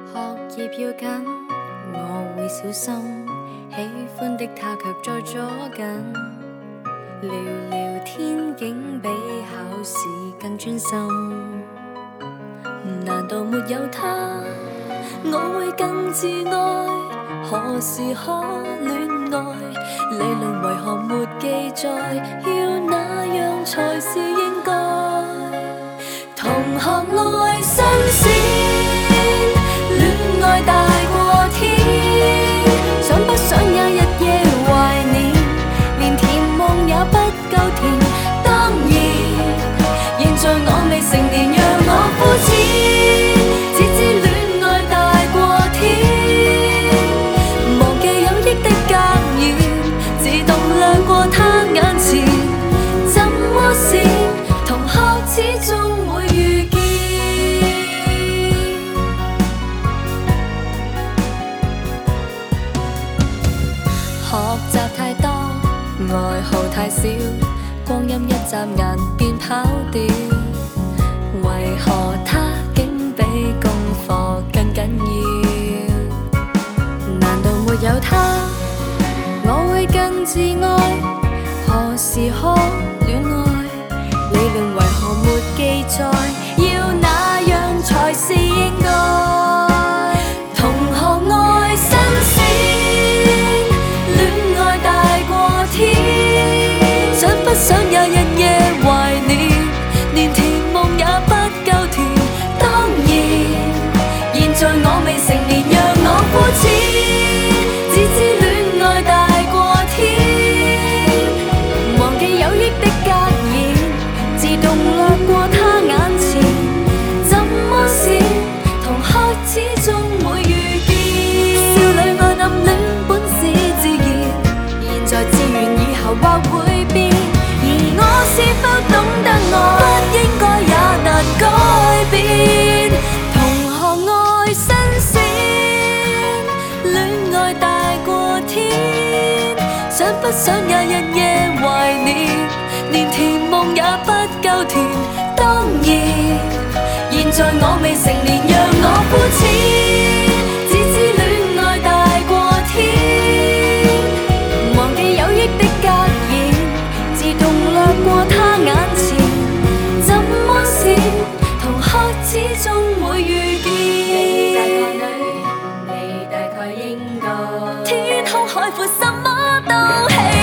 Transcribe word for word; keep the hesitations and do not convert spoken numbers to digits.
學業要緊，我會小心。喜歡的他卻在左近，聊聊天竟比考試更專心。難道沒有他，我會更自愛？何時可戀愛？理論為何沒記載？要那樣才是應該？同學愛新鮮，戀愛大過天，想不想有日夜懷念？連甜夢也不夠甜。當然，現在我未成年，讓我膚淺，只知戀愛大過天。忘記有益的格言，自動掠過他眼前。怎麼是同學始終會遇見？學習太多，愛好太少，光陰一眨眼便跑掉。為何他竟比功課更緊要？難道沒有他，我會更自愛？何時可戀愛？理論為何沒記載？要那樣才是應該？同學愛新鮮，戀愛大過天，想不想有日夜懷念？連甜夢也不夠甜。當然，現在我未成年，讓我膚淺，只知戀愛大過天。忘記有益的格言，自動掠過他眼前。怎麼是同學始終會遇見？少女愛暗戀本是自然，現在自願以後或會變。而我是否懂得愛，不應該也難改變。同學愛新鮮，戀愛大過天，想不想有日夜懷念？連甜夢也不夠甜。當然，現在我未成年，讓我膚淺，只知戀愛大過天。忘記有益的格言，自動掠過他眼前。怎麼是同學始終會遇見？你大概女，你大概應該。天空海闊，什麼都起。